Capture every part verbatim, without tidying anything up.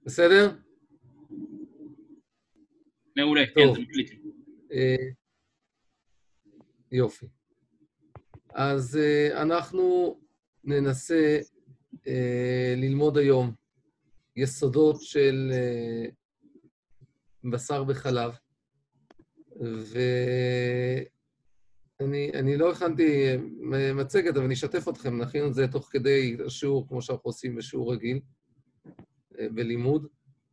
בסדר? מעולה, כן, טוב. זה מקליט. אה, יופי. אז אה, אנחנו ננסה אה, ללמוד היום יסודות של אה, בשר בחלב, ואני אני לא הכנתי אה, מצגת, אבל אני אשתף אתכם, נכין את זה תוך כדי השיעור, כמו שאנחנו עושים בשיעור רגיל, אה, בלימוד.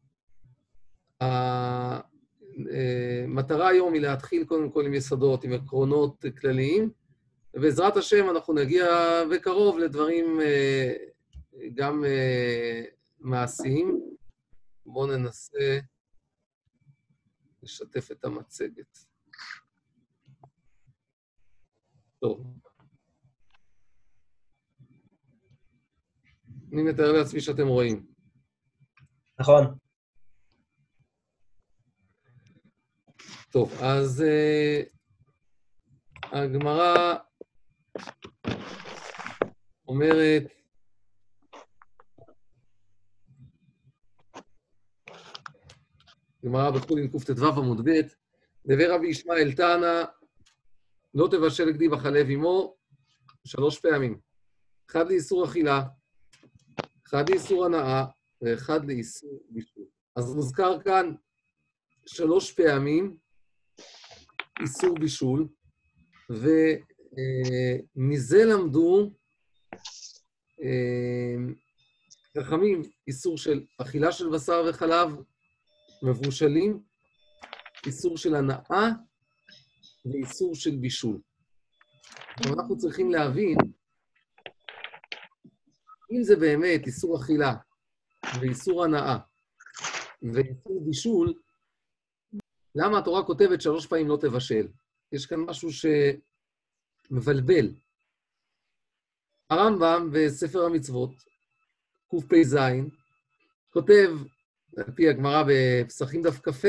המטרה היום היא להתחיל קודם כל עם יסודות, עם עקרונות כלליים, ובעזרת השם אנחנו נגיע בקרוב לדברים אה, גם אה, מעשיים. בואו ננסה לשתף את המצגת. טוב. אני מתאר לעצמי שאתם רואים. נכון. טוב, אז אה, הגמרא אומרת, גמרא בחולין קט"ו עמוד ב', דבר רבי ישמעאל תנא, לא תבשל גדי בחלב עמו, שלוש פעמים. אחד לאיסור אכילה, אחד לאיסור הנאה, ואחד לאיסור בישול. אז מוזכר כאן שלוש פעמים איסור בישול, ומזה למדו חכמים איסור של אכילה של בשר וחלב מבושלים, איסור של הנאה ואיסור של בישול. אבל אנחנו צריכים להבין, אם זה באמת איסור אכילה ואיסור הנאה ואיסור בישול, למה התורה כותבת שלוש פעמים לא תבשל? יש כאן משהו שמבלבל. הרמב"ם בספר המצוות, קפ"ז, כותב, על פי הגמרא בפסחים דף כ"ה,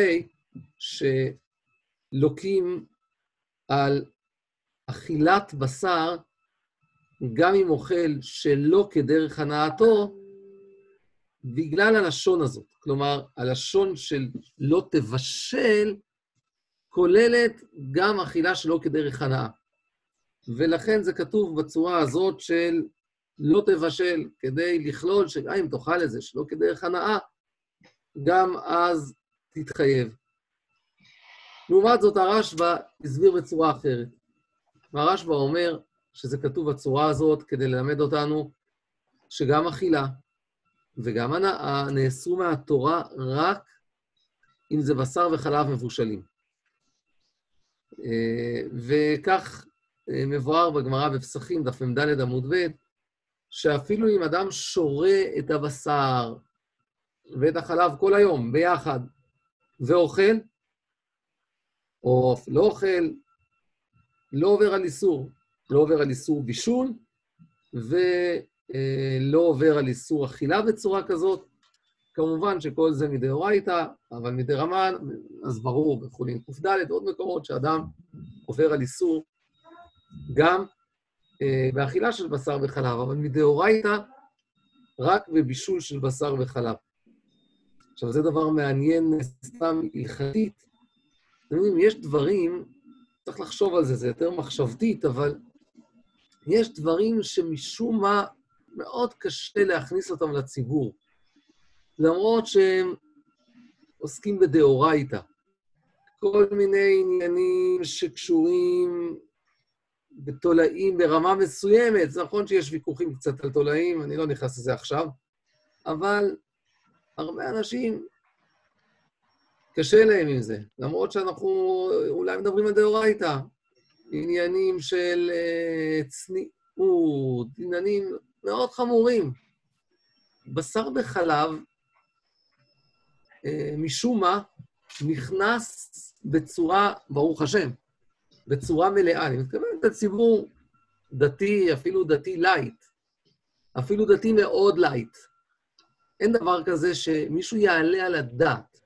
שלוקים על אכילת בשר, גם אם אוכל שלא כדרך הנאתו, בגלל הלשון הזאת. כלומר, הלשון של לא תבשל, כוללת גם אכילה שלא כדרך הנאה. ולכן זה כתוב בצורה הזאת של לא תבשל, כדי לכלול שגם אם תאכל את זה שלא כדרך הנאה, גם אז תתחייב. לעומת זאת, הרשב"א הסביר בצורה אחרת. הרשב"א אומר שזה כתוב בצורה הזאת כדי ללמד אותנו שגם אכילה וגם הנאה נאסרו מהתורה רק אם זה בשר וחלב מבושלים. וכך מבואר בגמרא בפסחים דף מ"ד עמוד ב', שאפילו אם אדם שורה את הבשר ואת החלב כל היום ביחד ואוכל, או לא אוכל, לא עובר על איסור, לא עובר על איסור בישול, ולא עובר על איסור אכילה בצורה כזאת. כמובן שכל זה מדאורייתא, אבל מדרמן, אז ברור, בחולין ק"ד, עוד מקומות שאדם עובר על איסור, גם אה, באכילה של בשר וחלב, אבל מדאורייתא, רק בבישול של בשר וחלב. עכשיו, זה דבר מעניין, סתם הלכתית. אתם יודעים, יש דברים, צריך לחשוב על זה, זה יותר מחשבתית, אבל יש דברים שמשום מה מאוד קשה להכניס אותם לציבור, למרות שהם עוסקים בדאורייתא. כל מיני עניינים שקשורים בתולעים ברמה מסוימת. זה נכון שיש ויכוחים קצת על תולעים, אני לא נכנס לזה עכשיו, אבל הרבה אנשים קשה להם עם זה, למרות שאנחנו אולי מדברים על דאורייתא, עניינים של uh, צניעות, עניינים מאוד חמורים. בשר בחלב, uh, משום מה, נכנס בצורה, ברוך השם, בצורה מלאה. אני מתכוונת לציבור דתי, אפילו דתי לייט, אפילו דתי מאוד לייט. אין דבר כזה שמישהו יעלה על הדעת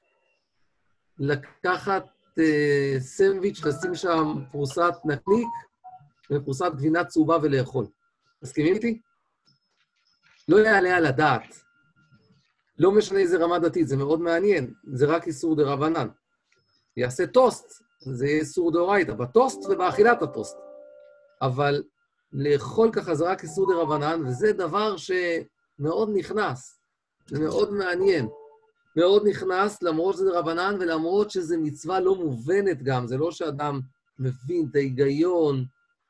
לקחת uh, סנדוויץ', לשים שם פרוסת נקניק ופרוסת גבינה צהובה ולאכול. מסכימים איתי? לא יעלה על הדעת. לא משנה איזה רמה דתית, זה מאוד מעניין, זה רק איסור דרבנן. יעשה טוסט, זה יהיה איסור דאורייתא, בטוסט ובאכילת הטוסט. אבל לאכול ככה זה רק איסור דרבנן, וזה דבר שמאוד נכנס, זה מאוד מעניין. מאוד נכנס, למרות שזה רבנן, ולמרות שזה מצווה לא מובנת גם, זה לא שאדם מבין את ההיגיון.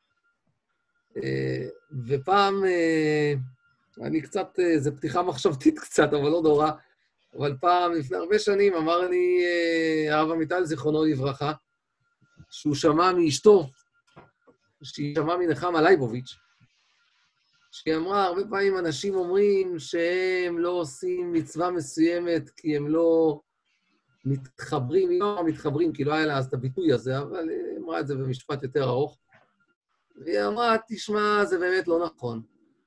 ופעם, אני קצת, זה פתיחה מחשבתית קצת, אבל לא נורא, אבל פעם, לפני הרבה שנים, אמר לי הרב עמיטל, זיכרונו לברכה, שהוא שמע מאשתו, שהיא שמעה מנחמה לייבוביץ', שהיא אמרה, הרבה פעמים אנשים אומרים שהם לא עושים מצווה מסוימת, כי הם לא מתחברים, היא לא מתחברים, כי לא היה לה אז את הביטוי הזה, אבל היא אמרה את זה במשפט יותר ארוך. והיא אמרה, תשמע, זה באמת לא נכון.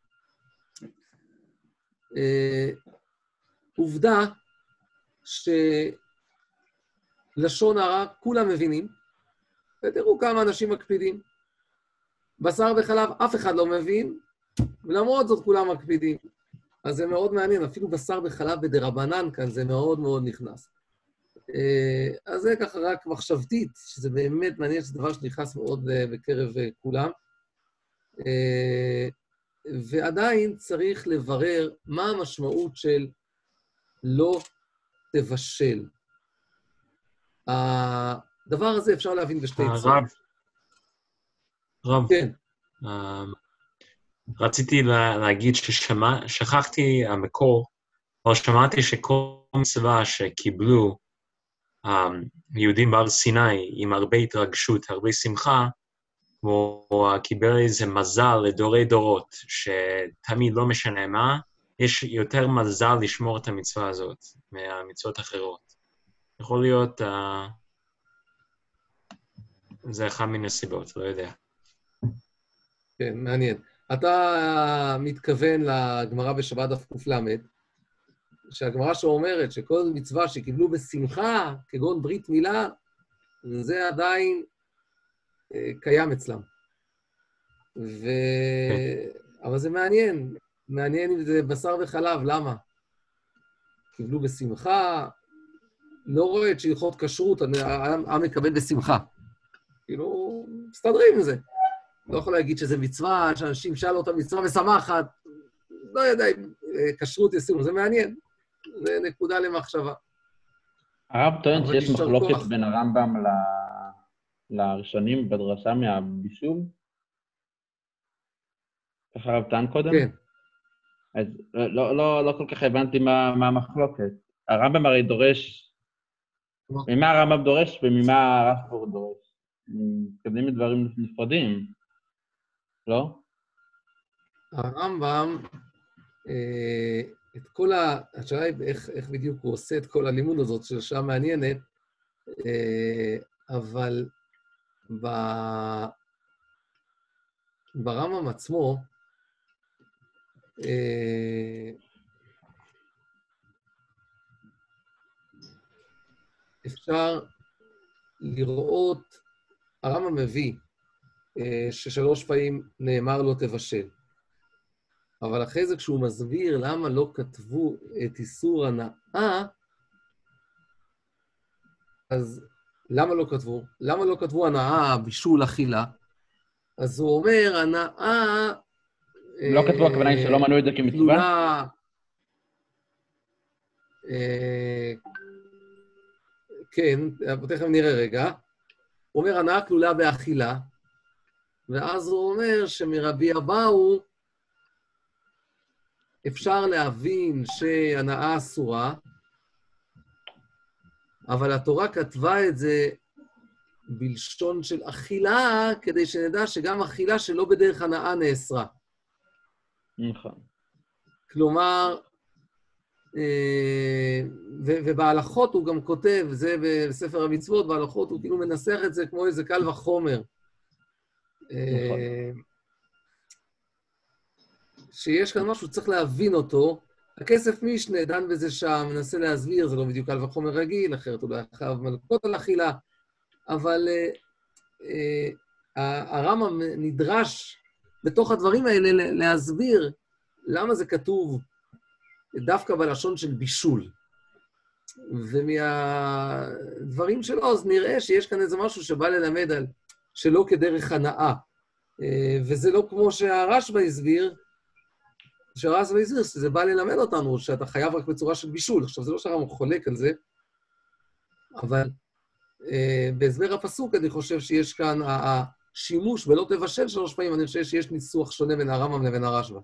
עובדה שלשון הרע כולם מבינים, ותראו כמה אנשים מקפידים. בשר וחלב אף אחד לא מבין, ולמרות זאת כולם מקפידים. אז זה מאוד מעניין, אפילו בשר וחלב בדרבנן כאן, זה מאוד מאוד נכנס. אז זה ככה רק מחשבתית, שזה באמת מעניין, שזה דבר שנכנס מאוד בקרב כולם. ועדיין צריך לברר מה המשמעות של לא תבשל. הדבר הזה אפשר להבין בשתי צורות. רב, רב. כן. רציתי להגיד ששכחתי המקור, אבל שמעתי שכל מצווה שקיבלו יהודים בהר סיני עם הרבה התרגשות, הרבה שמחה, כמו קיבל איזה מזל לדורי דורות, שתמיד לא משנה מה, יש יותר מזל לשמור את המצווה הזאת מהמצוות אחרות. יכול להיות, uh, זה אחד מן הסיבות, לא יודע. כן, מעניין. אתה מתכוון לגמרא בשבת דף ק"ל, שהגמרא שאומרת שכל מצווה שקיבלו בשמחה, כגון ברית מילה, זה עדיין קיים אצלם. ו... אבל זה מעניין, מעניין אם זה בשר וחלב, למה? קיבלו בשמחה, לא רואה את שהלכות כשרות, העם מקבל בשמחה. כאילו, מסתדרים עם זה. לא יכול להגיד שזה מצווה, שאנשים שאלו אותה מצווה משמחת, לא יודע אם כשרות ישימו, זה מעניין. זה נקודה למחשבה. הרב טוען שיש מחלוקת בין הרמב"ם ל... לראשונים בדרשה מהבישול? ככה הרב טען קודם? כן. אז לא, לא, לא כל כך הבנתי מה, מה המחלוקת. הרמב"ם הרי דורש, ממה הרמב"ם דורש וממה הרשב"א דורש. מתקבלים מדברים נפרדים, לא? הרמב"ם, אה, את כל ה... השאלה היא איך, איך בדיוק הוא עושה את כל הלימוד הזאת, של שעה מעניינת, אה, אבל ב... ברמב"ם עצמו, אה, אפשר לראות, הרמב"ם מביא אה, ששלוש פעמים נאמר לו תבשל. אבל אחרי זה כשהוא מסביר למה לא כתבו את איסור הנאה, אז למה לא כתבו? למה לא כתבו הנאה, בישול, אכילה? אז הוא אומר, הנאה... לא כתבו, הכוונה היא שלא מנעו את זה כמצווה? כן, תכף נראה רגע. הוא אומר, הנאה כלולה באכילה, ואז הוא אומר שמרבי אבאו אפשר להבין שהנאה אסורה, אבל התורה כתבה את זה בלשון של אכילה, כדי שנדע שגם אכילה שלא בדרך הנאה נאסרה. נכון. כלומר, ובהלכות הוא גם כותב, זה בספר המצוות, בהלכות הוא כאילו מנסח את זה כמו איזה קל וחומר. נכון. שיש כאן משהו, צריך להבין אותו. הכסף משנה דן בזה שם, מנסה להסביר, זה לא בדיוק קל וחומר רגיל, אחרת הוא לא חייב מלכות על אכילה, אבל הרמב"ם נדרש בתוך הדברים האלה להסביר למה זה כתוב דווקא בלשון של בישול. ומהדברים שלו, אז נראה שיש כאן איזה משהו שבא ללמד על שלא כדרך הנאה. וזה לא כמו שהרשב"א הסביר, שהרשב"א הסביר, שזה בא ללמד אותנו, שאתה חייב רק בצורה של בישול. עכשיו, זה לא שהרמב"ם חולק על זה, אבל בהסבר הפסוק אני חושב שיש כאן השימוש ולא תבשל שלוש פעמים, אני חושב שיש ניסוח שונה בין הרמב"ם לבין הרשב"א.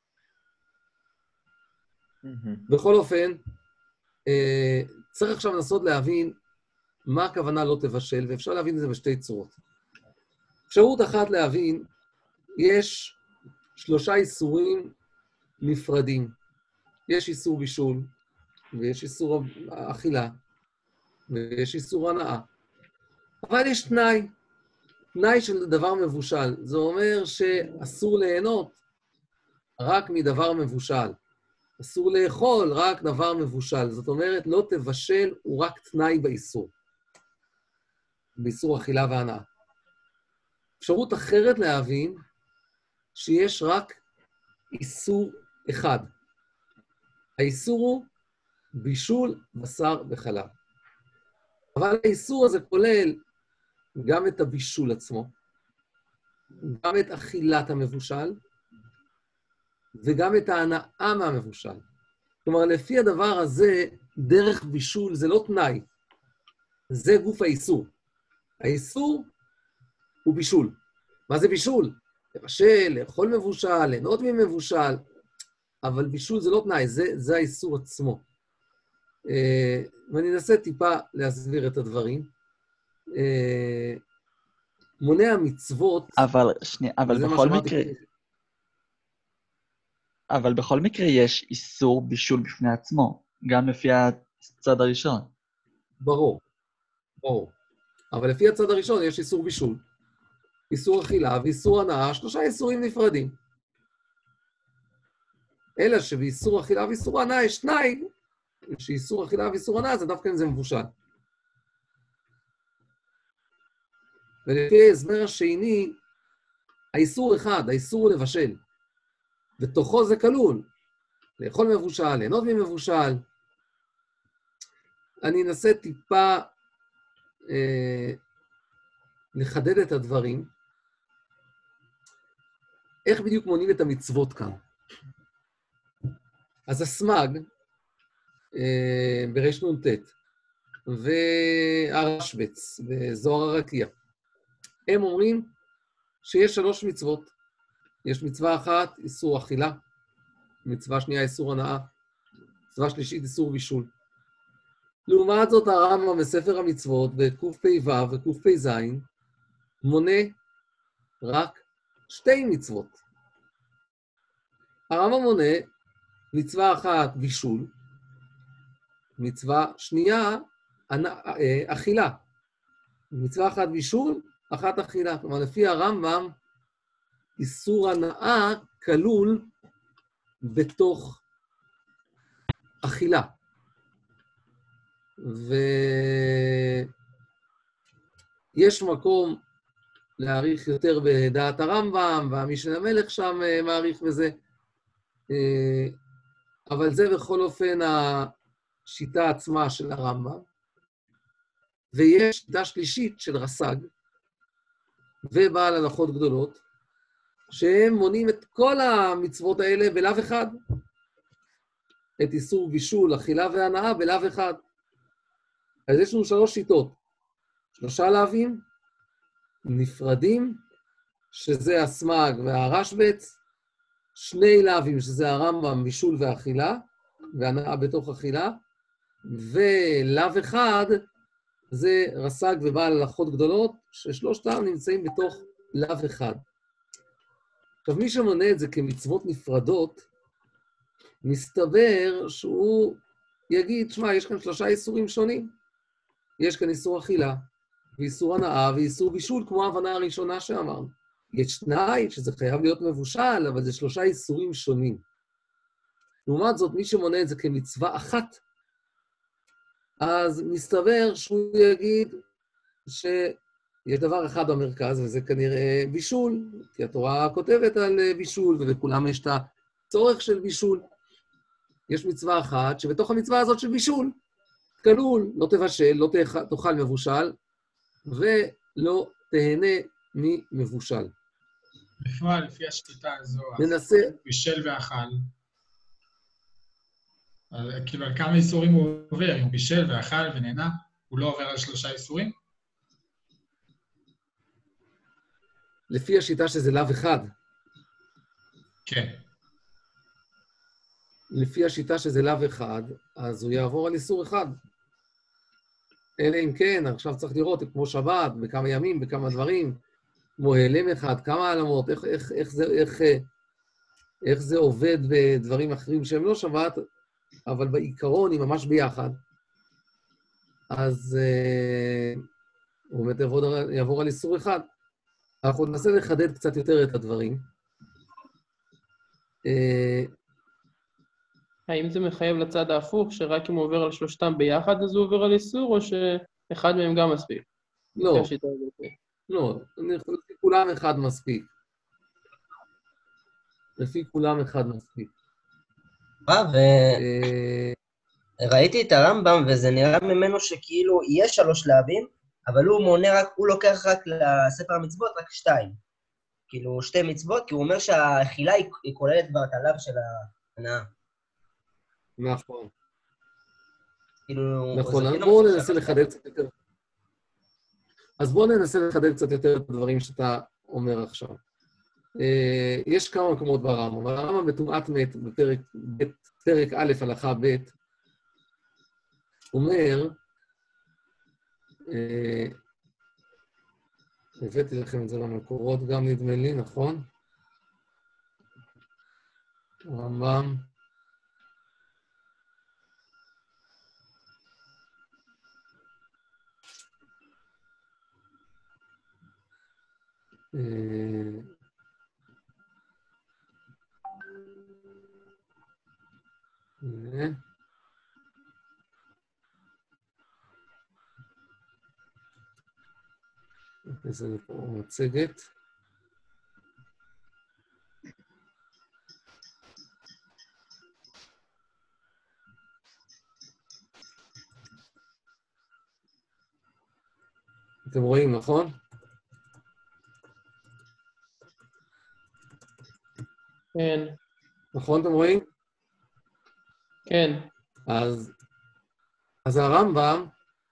בכל אופן, צריך עכשיו לנסות להבין מה הכוונה לא תבשל, ואפשר להבין את זה בשתי צורות. אפשרות אחת להבין, יש שלושה איסורים נפרדים. יש איסור בישול, ויש איסור אכילה, ויש איסור הנאה. אבל יש תנאי, תנאי של דבר מבושל. זה אומר שאסור ליהנות רק מדבר מבושל. אסור לאכול רק דבר מבושל. זאת אומרת, לא תבשל הוא רק תנאי באיסור. באיסור אכילה והנאה. אפשרות אחרת להבין שיש רק איסור אחד. האיסור הוא בישול בשר וחלב. אבל האיסור הזה כולל גם את הבישול עצמו, גם את אכילת המבושל, וגם את ההנאה מהמבושל. כלומר, לפי הדבר הזה, דרך בישול זה לא תנאי, זה גוף האיסור. האיסור הוא בישול. מה זה בישול? לבשל, לאכול מבושל, ליהנות ממבושל, אבל בישול זה לא תנאי, זה, זה האיסור עצמו. ואני אנסה טיפה להסביר את הדברים. מונע מצוות... אבל, שנייה, אבל בכל מקרה... אבל בכל מקרה יש איסור בישול בפני עצמו, גם לפי הצד הראשון. ברור, ברור. אבל לפי הצד הראשון יש איסור בישול, איסור אכילה ואיסור הנאה, שלושה איסורים נפרדים. אלא שבאיסור אכילה ואיסור הנאה יש תנאי, שאיסור אכילה ואיסור הנאה זה דווקא אם זה מבושל. ולפי ההסבר השני, האיסור אחד, האיסור הוא לבשל. בתוכו זה כלול. לאכול מבושל, ליהנות ממבושל. אני אנסה טיפה אה, לחדד את הדברים. איך בדיוק מונים את המצוות כאן? אז הסמ"ג, אה, ברש נ"ט, והרשב"ץ, וזוהר הרקיע, הם אומרים שיש שלוש מצוות. יש מצווה אחת, איסור אכילה, מצווה שנייה, איסור הנאה, מצווה שלישית, איסור בישול. לעומת זאת, הרמב"ם בספר המצוות, בקפ"ו וקפ"ז, מונה רק שתי מצוות. הרמב"ם מונה מצווה אחת, בישול, מצווה שנייה, אכילה. מצווה אחת בישול, אחת אכילה. כלומר, לפי הרמב"ם, איסור הנאה כלול בתוך אכילה. ויש מקום להעריך יותר בדעת הרמב"ם, והמשנה המלך שם מעריך בזה. אבל זה בכל אופן השיטה עצמה של הרמב"ם. ויש שיטה שלישית של רס"ג, ובעל הלכות גדולות, שהם מונים את כל המצוות האלה בלאו אחד. את איסור בישול, אכילה והנאה בלאו אחד. אז יש לנו שלוש שיטות. שלושה לאווים, נפרדים, שזה הסמ"ג והרשב"ץ, שני לאווים, שזה הרמב"ם, בישול ואכילה, והנאה בתוך אכילה, ולאו אחד, זה רס"ג ובעל הלכות גדולות, ששלושתם נמצאים בתוך לאו אחד. עכשיו, מי שמונה את זה כמצוות נפרדות, מסתבר שהוא יגיד, שמע, יש כאן שלושה איסורים שונים. יש כאן איסור אכילה, ואיסור הנאה, ואיסור בישול, כמו ההבנה הראשונה שאמרנו. יש תנאי שזה חייב להיות מבושל, אבל זה שלושה איסורים שונים. לעומת זאת, מי שמונה את זה כמצווה אחת, אז מסתבר שהוא יגיד שיש דבר אחד במרכז, וזה כנראה בישול, כי התורה כותבת על בישול, ובכולם יש את הצורך של בישול. יש מצווה אחת שבתוך המצווה הזאת של בישול, כלול, לא תבשל, לא תאכל מבושל, ולא תהנה ממבושל. בפועל, לפי השיטה הזו, ננסה... בישל ואכל, כאילו על כמה איסורים הוא עובר, אם הוא בישל ואכל ונהנה, הוא לא עובר על שלושה איסורים? לפי השיטה שזה לאו אחד. כן. לפי השיטה שזה לאו אחד, אז הוא יעבור על איסור אחד. אלא אם כן, עכשיו צריך לראות, כמו שבת, בכמה ימים, בכמה דברים, כמו העלם אחד, כמה העלמות, איך, איך, איך, זה, איך, איך זה עובד בדברים אחרים שהם לא שבת, אבל בעיקרון היא ממש ביחד. אז uh, הוא באמת יעבור, יעבור על איסור אחד. אנחנו ננסה לחדד קצת יותר את הדברים. Uh, האם זה מחייב לצד ההפוך, שרק אם הוא עובר על שלושתם ביחד, אז הוא עובר על איסור, או שאחד מהם גם מספיק? לא, לא, לפי כולם אחד מספיק. לפי כולם אחד מספיק. אה, וראיתי את הרמב"ם, וזה נראה ממנו שכאילו יש שלוש שלבים, אבל הוא מונה רק, הוא לוקח רק לספר המצוות, רק שתיים. כאילו שתי מצוות, כי הוא אומר שהאכילה היא כוללת כבר את הלאו של ההנאה. נכון. כאילו... נכון, אז בואו ננסה לחדד קצת יותר. אז בואו ננסה לחדד קצת יותר את הדברים שאתה אומר עכשיו. יש כמה מקומות ברמב"ם, הרמב"ם בטומאת מת, בפרק א', הלכה ב', אומר, הבאתי לכם את זה למקורות גם נדמה לי, נכון? הרמב"ם, הנה. נכנס לנו פה מצגת. אתם רואים, נכון? כן. נכון, אתם רואים? כן. אז, אז הרמב"ם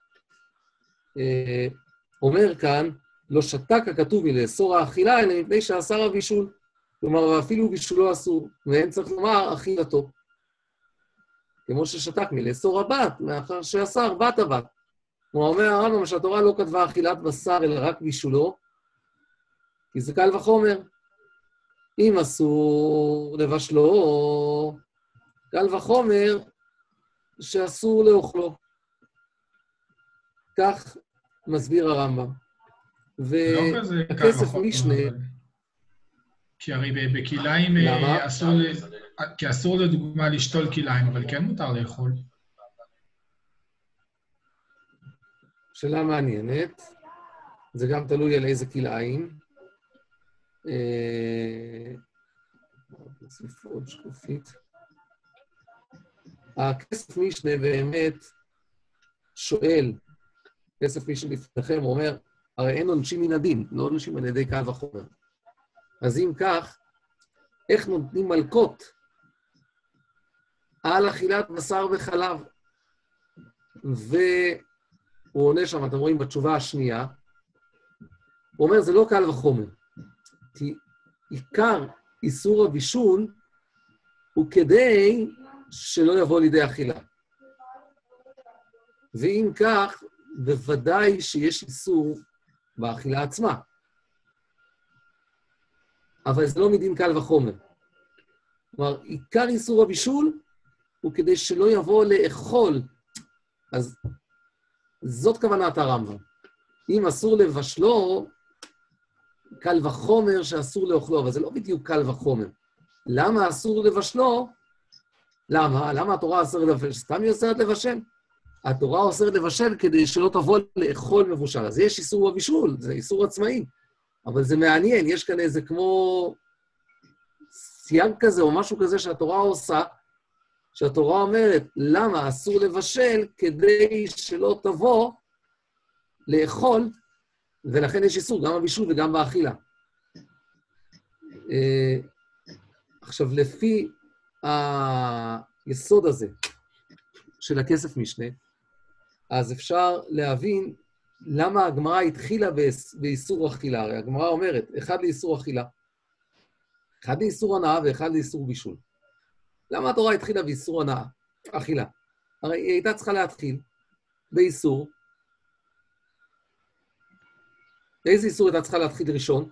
אה, אומר כאן, לא שתק הכתוב מלאסור האכילה, אלא מפני שאסר הבישול. כלומר, ואפילו בישולו אסור, ואין צריך לומר אכילתו. כמו ששתק מלאסור הבת, מאחר שאסר בת הבת. כמו אומר הרמב"ם שהתורה לא כתבה אכילת בשר, אלא רק בישולו, כי זה קל וחומר. אם אסור לבשלו, קל וחומר שאסור לאוכלו. כך מסביר הרמב"ם. והכסף משנה... כי הרי בכיליים אסור... כי אסור לדוגמה לשתול כיליים, אבל כן מותר לאכול. שאלה מעניינת. זה גם תלוי על איזה כיליים. נוסיף עוד שקופית. הכסף משנה באמת שואל, כסף משנה לפניכם, הוא אומר, הרי אין עונשים מן הדין, לא עונשים על ידי קל וחומר. אז אם כך, איך נותנים מלקות על אכילת בשר וחלב? והוא עונה שם, אתם רואים בתשובה השנייה, הוא אומר, זה לא קל וחומר, כי עיקר איסור הבישול הוא כדי שלא יבוא לידי אכילה. ואם כך, בוודאי שיש איסור באכילה עצמה. אבל זה לא מדין קל וחומר. כלומר, עיקר איסור הבישול הוא כדי שלא יבוא לאכול. אז זאת כוונת הרמב"ם. אם אסור לבשלו, קל וחומר שאסור לאכלו, אבל זה לא בדיוק קל וחומר. למה אסור לבשלו? למה? למה התורה אוסרת לבשל? סתם היא אוסרת לבשל? התורה אוסרת לבשל כדי שלא תבוא לאכול מבושל. אז יש איסור בבישול, זה איסור עצמאי. אבל זה מעניין, יש כאן איזה כמו סייג כזה או משהו כזה שהתורה עושה, שהתורה אומרת, למה אסור לבשל כדי שלא תבוא לאכול, ולכן יש איסור גם בבישול וגם באכילה. עכשיו, לפי היסוד הזה של הכסף משנה, אז אפשר להבין למה הגמרא התחילה באיסור אכילה. הרי הגמרא אומרת, אחד לאיסור אכילה, אחד לאיסור הנאה ואחד לאיסור בישול. למה התורה התחילה באיסור הנאה? אכילה. הרי היא הייתה צריכה להתחיל באיסור. איזה איסור הייתה צריכה להתחיל ראשון?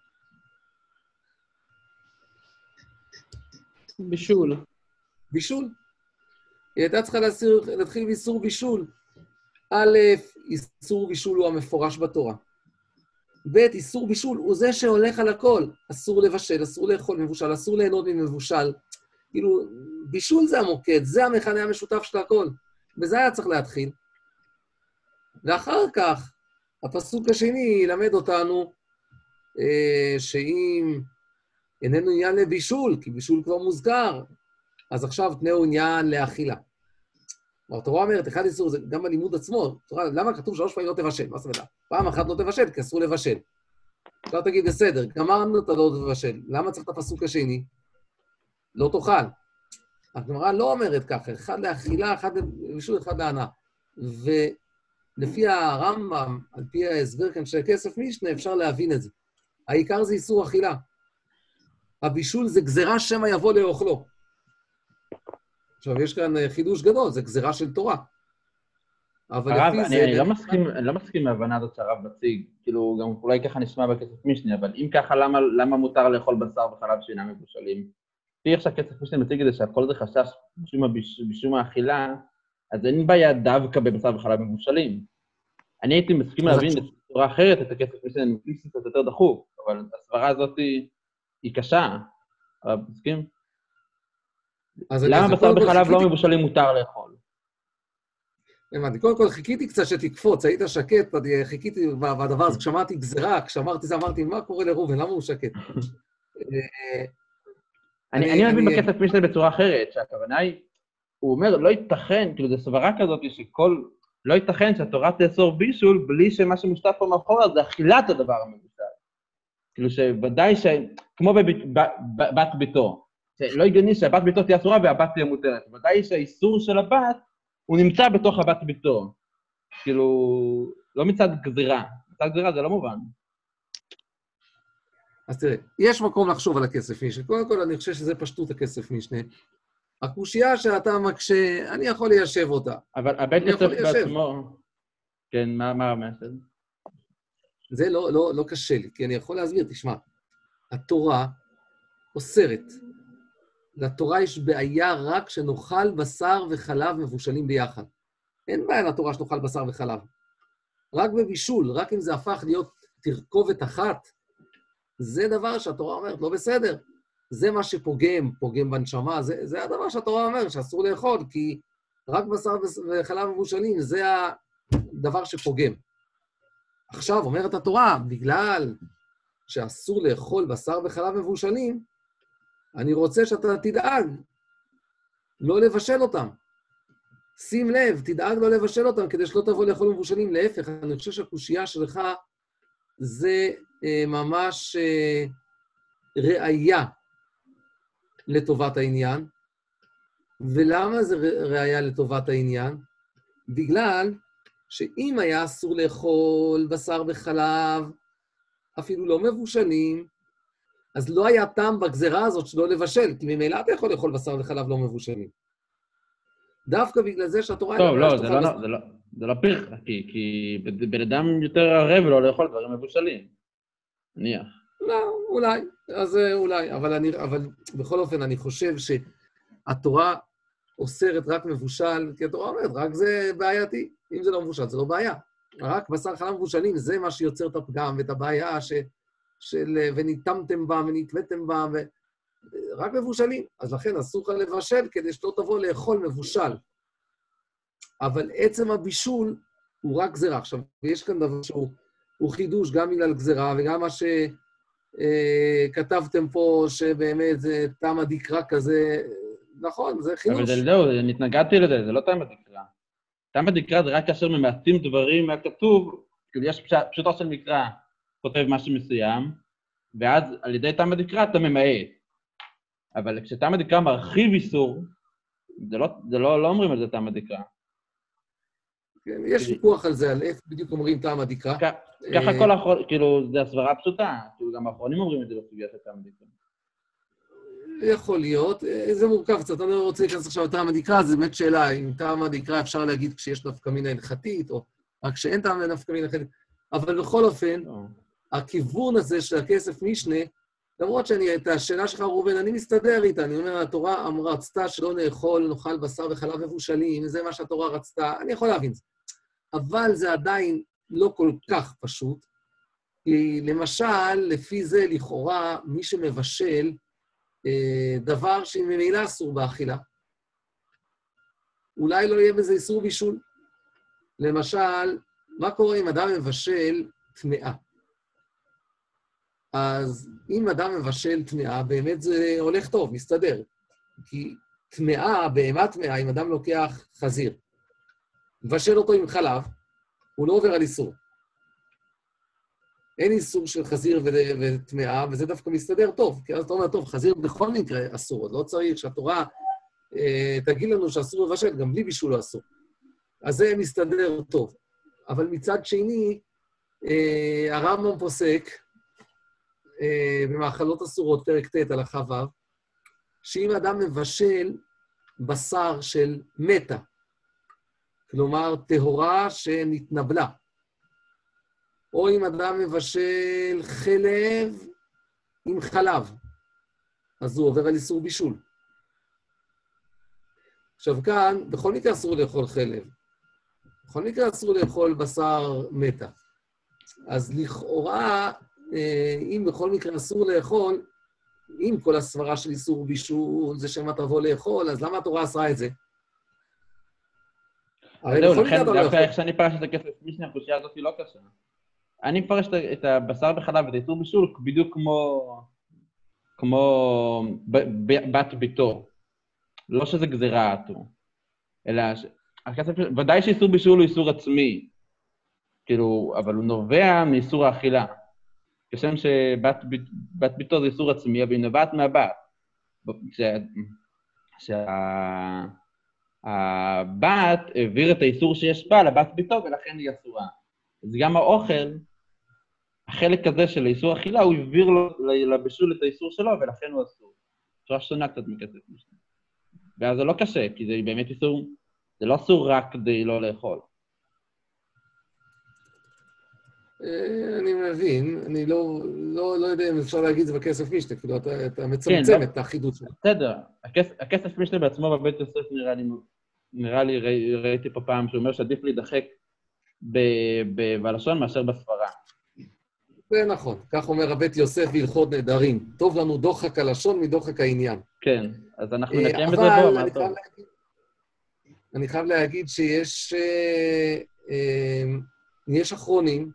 בישול. בישול. היא הייתה צריכה להתחיל באיסור בישול. א', איסור בישול הוא המפורש בתורה. ב', איסור בישול הוא זה שהולך על הכל. אסור לבשל, אסור לאכול מבושל, אסור ליהנות ממבושל. כאילו, בישול זה המוקד, זה המכנה המשותף של הכל. וזה היה צריך להתחיל. ואחר כך, הפסוק השני ילמד אותנו אה, שאם איננו עניין לבישול, כי בישול כבר מוזכר, אז עכשיו תנאו עניין לאכילה. התורה אומרת, אחד איסור, זה גם בלימוד עצמו, תורה, למה כתוב שלוש פעמים לא תבשל? מה זאת אומרת? פעם אחת לא תבשל, כי אסור לבשל. עכשיו תגיד, בסדר, גמרנו את הלא תבשל, למה צריך את הפסוק השני? לא תאכל. הגמרא לא אומרת ככה, אחד לאכילה, אחד לבישול, אחד להנאה. ולפי הרמב"ם, על פי ההסבר כאן של הכסף משנה, אפשר להבין את זה. העיקר זה איסור אכילה. הבישול זה גזרה שמא יבוא לאוכלו. עכשיו, יש כאן חידוש גדול, זה גזרה של תורה. אבל הרב, לפי אני, זה... אני לא מסכים, אני לא מסכים מההבנה הזאת שהרב מציג, כאילו, גם אולי ככה נשמע בכסף משנה, אבל אם ככה, למה, למה מותר לאכול בשר וחלב שאינם מבושלים? לפי איך שהכסף משנה מציג את זה, שהכל זה חשש בשום האכילה, אז אין בעיה דווקא בבשר וחלב מבושלים. אני הייתי מסכים להבין בצורה אחרת את הכסף משנה, אני מסכים קצת יותר דחוף, אבל הסברה הזאת היא, היא קשה. הרב, מסכים? למה בשר וחלב לא מבושלים מותר לאכול? הבנתי, קודם כל חיכיתי קצת שתקפוץ, היית שקט, חיכיתי בדבר הזה, כשאמרתי גזרה, כשאמרתי זה, אמרתי, מה קורה לראובן, למה הוא שקט? אני מבין בכסף משנה בצורה אחרת, שהכוונה היא, הוא אומר, לא ייתכן, כאילו זו סברה כזאת שכל, לא ייתכן שהתורה תאסור בישול, בלי שמה שמושתת פה מאחורה זה אכילת הדבר המבושל. כאילו שוודאי ש... כמו בבת ביתו, שלא הגיוני שהבת ביתו תהיה אסורה והבת תהיה מותרת, ודאי שהאיסור של הבת הוא נמצא בתוך הבת ביתו. כאילו, לא מצד גזירה. מצד גזירה זה לא מובן. אז תראה, יש מקום לחשוב על הכסף משנה. קודם כל, אני חושב שזה פשטות הכסף משנה. הקושייה שאתה מקשה, אני יכול ליישב אותה. אבל הבית כסף בעצמו... כן, מה, מה המסד? זה לא, לא, לא קשה לי, כי אני יכול להסביר, תשמע. התורה אוסרת. לתורה יש בעיה רק שנאכל בשר וחלב מבושלים ביחד. אין בעיה לתורה שנאכל בשר וחלב. רק בבישול, רק אם זה הפך להיות תרכובת אחת, זה דבר שהתורה אומרת, לא בסדר. זה מה שפוגם, פוגם בנשמה, זה, זה הדבר שהתורה אומרת, שאסור לאכול, כי רק בשר וחלב מבושלים, זה הדבר שפוגם. עכשיו, אומרת התורה, בגלל שאסור לאכול בשר וחלב מבושלים, אני רוצה שאתה תדאג לא לבשל אותם. שים לב, תדאג לא לבשל אותם, כדי שלא תבוא לאכול מבושלים. להפך, אני חושב שהקושייה שלך זה אה, ממש אה, ראייה לטובת העניין. ולמה זה ראייה לטובת העניין? בגלל שאם היה אסור לאכול בשר וחלב, אפילו לא מבושלים, אז לא היה טעם בגזרה הזאת שלא לבשל, כי ממילא אתה יכול לאכול בשר וחלב לא מבושלים. דווקא בגלל זה שהתורה... טוב, לא, זה לא, זה לא, זה לא פרחה, כי, כי בן אדם יותר ערב לא לאכול דברים מבושלים. נניח. לא, אולי, אז אולי, אבל אני, אבל בכל אופן אני חושב שהתורה אוסרת רק מבושל, כי התורה אומרת, רק זה בעייתי. אם זה לא מבושל, זה לא בעיה. רק בשר חלב מבושלים, זה מה שיוצר את הפגם ואת הבעיה ש... של וניתמתם בה ונתמתם בה, רק מבושלים. אז לכן אסור לך לבשל כדי שלא תבוא לאכול מבושל. אבל עצם הבישול הוא רק גזרה. עכשיו, יש כאן דבר שהוא חידוש גם בגלל גזרה, וגם מה שכתבתם פה, שבאמת זה תם הדקרא כזה, נכון, זה חידוש. אבל זהו, אני התנגדתי לזה, זה לא טעם הדקרא. טעם הדקרא זה רק כאשר ממעטים דברים מהכתוב, כאילו יש פשוטו של מקרא, כותב משהו מסוים, ואז על ידי טעם הדקרא אתה ממעט. אבל כשטעם הדקרא מרחיב איסור, זה לא, זה לא, לא אומרים על זה טעם הדקרא. כן, יש ויכוח על זה, על איפה בדיוק אומרים טעם הדקרא. ככה כל האחרונים, כאילו, זה הסברה פשוטה, כאילו גם האחרונים אומרים את זה בסוגיה של טעם הדקרא. יכול להיות, זה מורכב קצת, אני לא רוצה להיכנס עכשיו לטעם הדקרא, זו באמת שאלה, אם טעם הדקרא אפשר להגיד כשיש נפקא מינה הלכתית, או רק שאין טעם לנפקא מינה הלכתית, אבל בכל אופן, הכיוון הזה של הכסף משנה, למרות שאני, את השאלה שלך, ראובן, אני מסתדר איתה, אני אומר, התורה רצתה שלא נאכול, נאכל בשר וחלב מבושלים, זה מה שהתורה רצתה, אני יכול להבין זה. אבל זה עדיין לא כל כך פשוט, כי למשל, לפי זה, לכאורה, מי שמבשל, דבר שממילא אסור באכילה. אולי לא יהיה בזה איסור בישול. למשל, מה קורה אם אדם מבשל טמאה? אז אם אדם מבשל טמאה, באמת זה הולך טוב, מסתדר. כי טמאה, בהמה טמאה, אם אדם לוקח חזיר, מבשל אותו עם חלב, הוא לא עובר על איסור. אין איסור של חזיר וטמאה, וזה דווקא מסתדר טוב, כי אז אתה אומר, טוב, חזיר בכל מקרה אסור, לא צריך שהתורה אה, תגיד לנו שאסור לבשל, גם בלי בישול לא אסור. אז זה מסתדר טוב. אבל מצד שני, אה, הרמב"ם פוסק, אה, במאכלות אסורות, פרק ט' הלכה ו', שאם אדם מבשל בשר של מתה, כלומר, טהורה שנתנבלה, או אם אדם מבשל חלב עם חלב, אז הוא עובר על איסור בישול. עכשיו כאן, בכל מקרה אסור לאכול חלב. בכל מקרה אסור לאכול בשר מתה. אז לכאורה, אם בכל מקרה אסור לאכול, אם כל הסברה של איסור בישול זה שמה תבוא לאכול, אז למה התורה אסרה את זה? זהו, לכן דווקא איך שאני פרש את הכסף משנה, החושייה הזאת היא לא קשה. אני מפרש את הבשר בחלב ואת האיסור בישול בדיוק כמו, כמו בת ביתו. לא שזה גזירה עטו, אלא הכסף, ודאי שאיסור בישול הוא איסור עצמי, כאילו, אבל הוא נובע מאיסור האכילה. כשם שבת ביתו זה איסור עצמי, אבל היא נובעת מהבת. שהבת העביר את האיסור שיש בה לבת ביתו, ולכן היא אסורה. אז גם האוכל, החלק הזה של האיסור אכילה, הוא העביר לו לבישול את האיסור שלו, ולכן הוא אסור. בצורה שונה קצת מכסף משנה. ואז זה לא קשה, כי זה באמת איסור, זה לא אסור רק כדי לא לאכול. אני מבין, אני לא, לא, לא יודע אם אפשר להגיד את זה בכסף משנה, כאילו אתה, אתה מצמצם את החידוש שלו. בסדר, הכסף משנה בעצמו בבית יוסף נראה לי, נראה לי, ראיתי פה פעם שהוא אומר שעדיף להידחק בלשון מאשר בספרה. זה נכון, כך אומר הבית יוסף בהלכות נהדרים. טוב לנו דוחק הלשון מדוחק העניין. כן, אז אנחנו נקיים את זה בו, מה טוב. אני חייב להגיד שיש יש אחרונים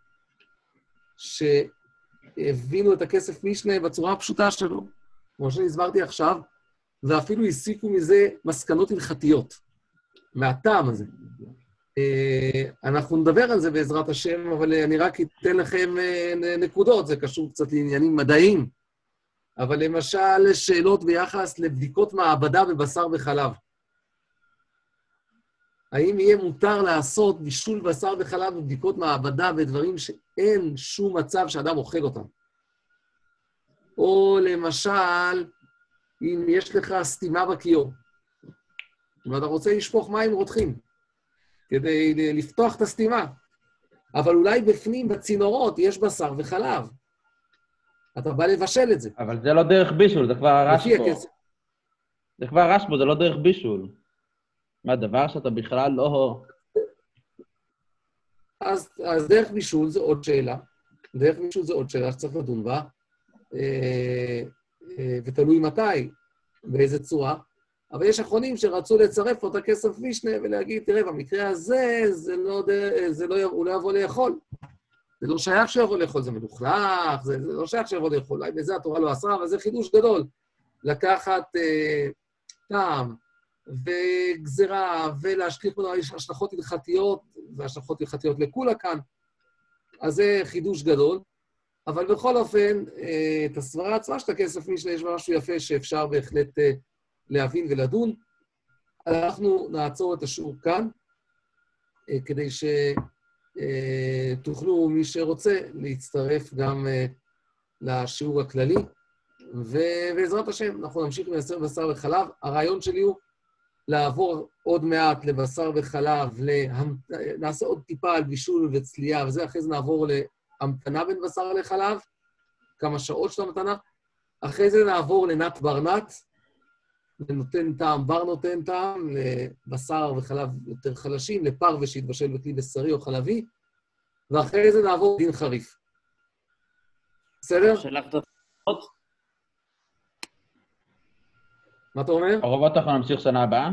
שהבינו את הכסף משנה בצורה הפשוטה שלו, כמו שאני הסברתי עכשיו, ואפילו הסיקו מזה מסקנות הלכתיות, מהטעם הזה. אנחנו נדבר על זה בעזרת השם, אבל אני רק אתן לכם נקודות, זה קשור קצת לעניינים מדעיים, אבל למשל שאלות ביחס לבדיקות מעבדה בבשר וחלב. האם יהיה מותר לעשות בישול בשר וחלב ובדיקות מעבדה בדברים שאין שום מצב שאדם אוכל אותם? או למשל, אם יש לך סתימה בכיור, ואתה רוצה לשפוך מים רותחים, כדי לפתוח את הסתימה, אבל אולי בפנים, בצינורות, יש בשר וחלב. אתה בא לבשל את זה. אבל זה לא דרך בישול, זה כבר הרש פה. זה כבר הרש פה, זה לא דרך בישול. מה, דבר שאתה בכלל לא... אז, אז דרך בישול זה עוד שאלה. דרך בישול זה עוד שאלה שצריך לדון בה, אה, אה, ותלוי מתי, באיזה צורה. אבל יש אחרונים שרצו לצרף אותה כסף משנה ולהגיד, תראה, במקרה הזה, זה לא, זה לא, הוא לא יבוא לאכול. זה לא שייך שיבוא לאכול, זה מלוכלך, זה, זה לא שייך שיבוא לאכול. אולי בזה התורה לא אסרה, אבל זה חידוש גדול. לקחת... אה, טעם וגזרה ולהשליך ממנו השלכות הלכתיות, והשלכות הלכתיות לכולה כאן, אז זה חידוש גדול. אבל בכל אופן, את הסברה עצמה של הכסף משנה יש משהו יפה שאפשר בהחלט להבין ולדון. אנחנו נעצור את השיעור כאן, כדי שתוכלו, מי שרוצה, להצטרף גם לשיעור הכללי. ובעזרת השם, אנחנו נמשיך מייצר בשר וחלב. הרעיון שלי הוא לעבור עוד מעט לבשר וחלב, להמת... נעשה עוד טיפה על בישול וצלייה, וזה אחרי זה נעבור להמתנה בין בשר לחלב, כמה שעות של המתנה. אחרי זה נעבור לנת ברנט, נותן טעם, בר נותן טעם, לבשר וחלב יותר חלשים, לפר ושיתבשל בכלי בשרי או חלבי, ואחרי זה נעבור דין חריף. בסדר? שלח את התוצאות. מה אתה אומר? הרוב אנחנו נמשיך שנה הבאה?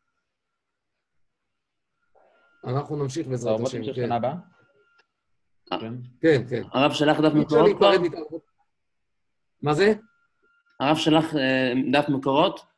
אנחנו נמשיך בעזרת הרוב השם, נמשיך כן. שנה הבאה? כן, כן. הרב שלח דף מקורות כבר? מה זה? הרב שלח דף מקורות?